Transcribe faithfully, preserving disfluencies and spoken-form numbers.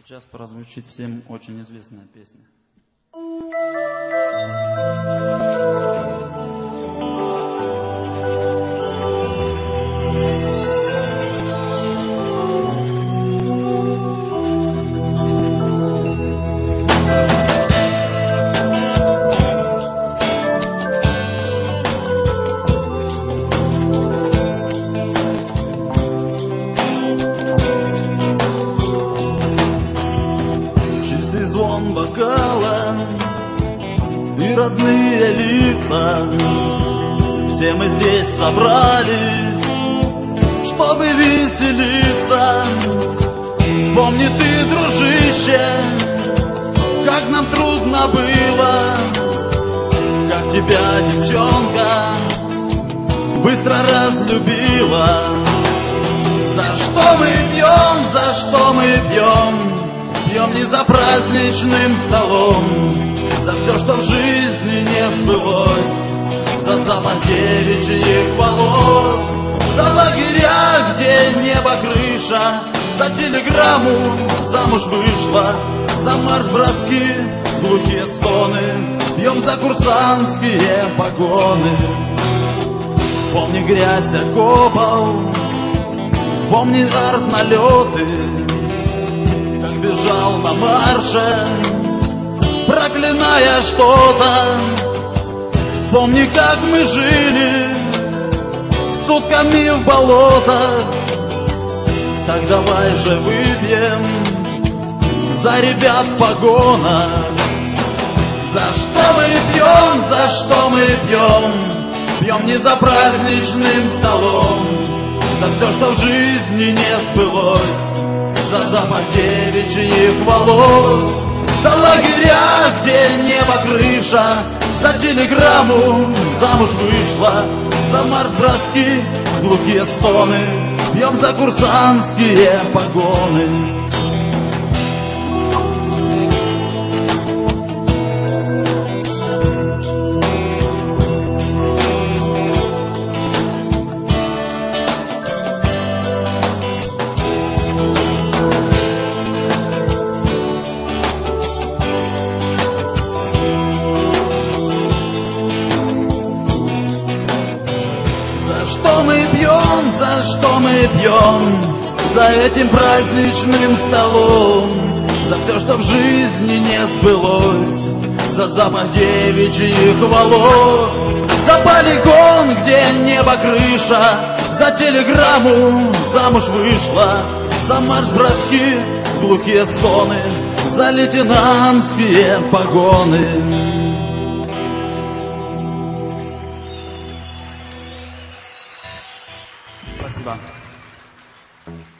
Сейчас прозвучит всем очень известная песня. Звон бокала и родные лица, все мы здесь собрались, чтобы веселиться. Вспомни ты, дружище, как нам трудно было, как тебя, девчонка, быстро разлюбила. За что мы пьем, за что мы пьем? Пьем не за праздничным столом, за все, что в жизни не сбылось, за запах девичьих волос, за лагеря, где небо крыша, за телеграмму замуж вышла, за марш-броски, глухие стоны. Пьем за курсантские погоны. Вспомни грязь окопов, вспомни артналеты, как бежал на марше, проклиная что-то. Вспомни, как мы жили сутками в болотах. Так давай же выпьем за ребят в погонах. За что мы пьем, за что мы пьем? Пьем не за праздничным столом, за все, что в жизни не сбылось, за запах девичьих волос, за лагеря, где небо крыша, за телеграмму замуж вышла, за марш-броски, глухие стоны. Пьем за курсантские погоны. За что мы пьем, за что мы пьем? За этим праздничным столом, за все, что в жизни не сбылось, за запах девичьих волос, за полигон, где небо крыша, за телеграмму замуж вышла, за марш-броски, глухие стоны, за лейтенантские погоны. Спасибо.